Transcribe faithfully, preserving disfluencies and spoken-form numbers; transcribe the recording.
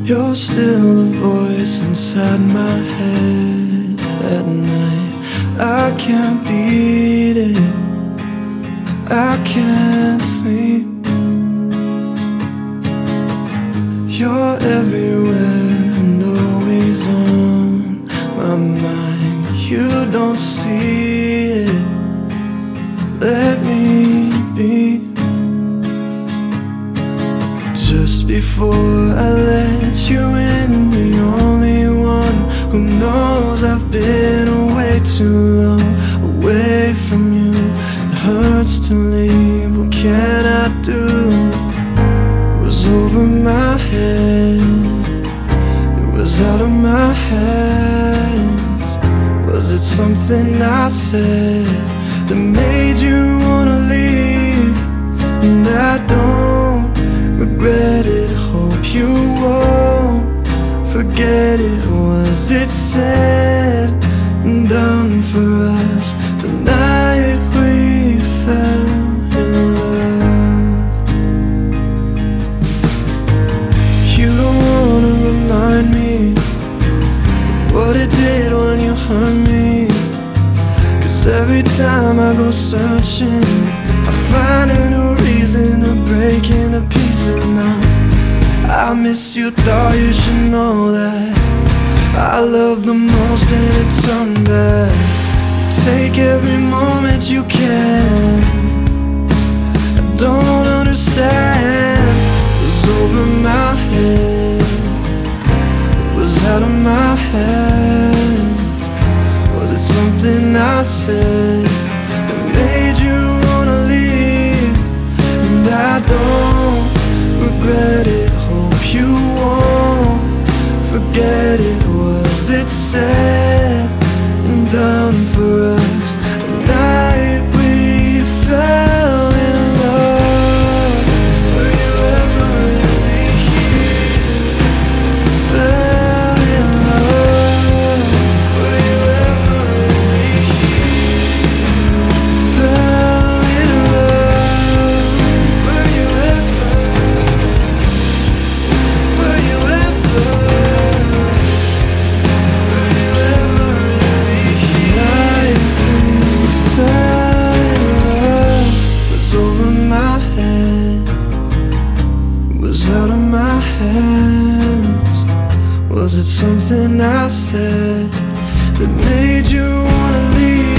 You're still the voice inside my head at night. I can't beat it, I can't sleep. You're everywhere and always on my mind. You don't see it, let me be. Just before I let you in, the only one who knows I've been away too long, away from you. It hurts to leave, what can I do? It was over my head, it was out of my hands. Was it something I said that made you wanna leave? And I don't regret it, hope you won't forget it. Was it said and done for us the night we fell in love? You don't wanna remind me of what it did when you hurt me, 'cause every time I go searching I find a new reason to break into pieces now. I miss you, thought you should know that I love the most and it turned bad. Take every moment you can, I don't understand. It was over my head, it was out of my hands. Was it something I said that made you wanna leave? And I don't regret it, hope you won't forget it. Was it said and done for us the night we fell in love? Were you ever really here? Fell in love. Were you ever really here? Fell in love. Were you ever? Were you ever? Were you ever really here? I fell in love. Was over my head, was out of my hands. Was it something I said that made you wanna leave?